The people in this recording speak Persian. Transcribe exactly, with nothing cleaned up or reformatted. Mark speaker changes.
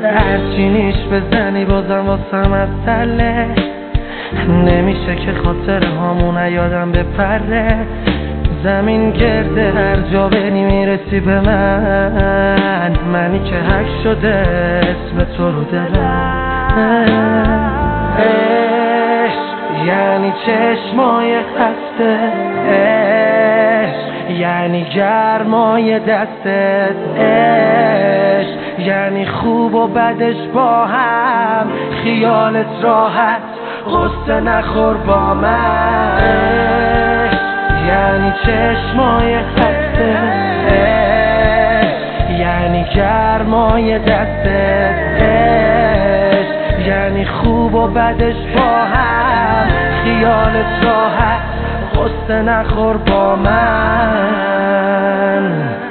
Speaker 1: هرچی نیش بزنی بازم واسم از تله. نمیشه که خاطر هامون یادم بپره. زمین گرده هر جا بری میرسی به من. منی که حک شده اسم تو رو دلم. عشق یعنی چشمای خسته، عشق یعنی گرمای دستت، عشق یعنی خوب و بدش با هم، خیالت راحت غصه نخور با من. عشق یعنی چشمای خسته، عشق یعنی گرمای دستت، عشق یعنی خوب و بدش با هم، خیالت راحت غصه نخور با من.